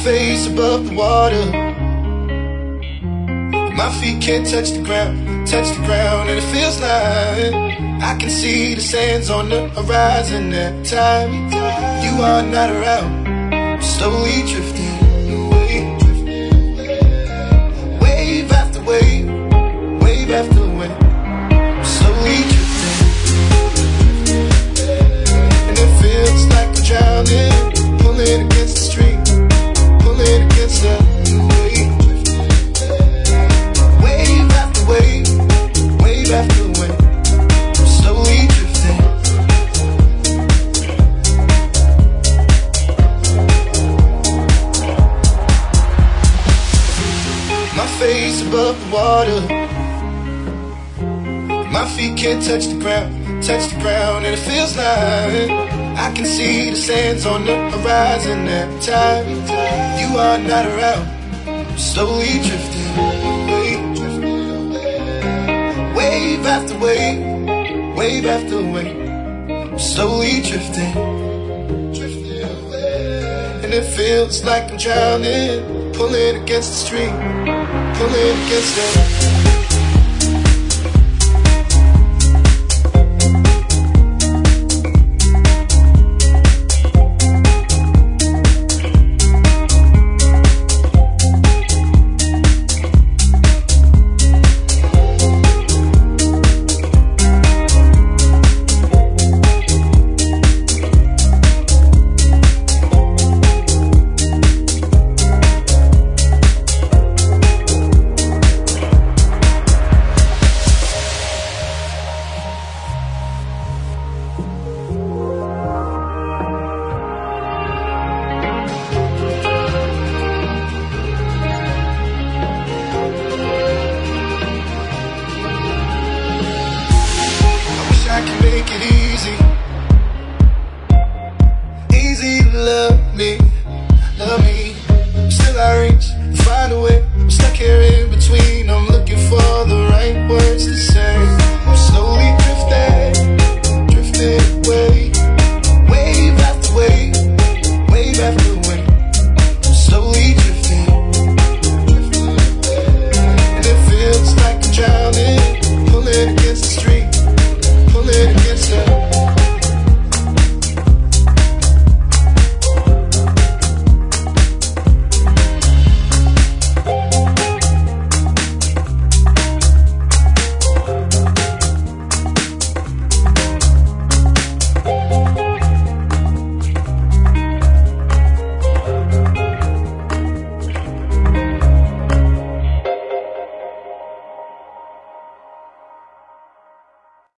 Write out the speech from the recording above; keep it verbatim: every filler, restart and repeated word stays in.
face above the water. My feet can't touch the ground, touch the ground, and it feels like I can see the sands on the horizon every time you are not around. I'm slowly drifting away, wave after wave, wave after wave. I'm slowly drifting, and it feels like I'm drowning, pulling against the stream, pulling against the wave. Wave after wave, wave after wave, I'm slowly drifting. My face above the water, my feet can't touch the ground, touch the ground, and it feels like I can see the sands on the horizon every time you are not around. I'm slowly drifting away, wave after wave, wave after wave. I'm slowly drifting, and it feels like I'm drowning, pulling against the stream, pulling against the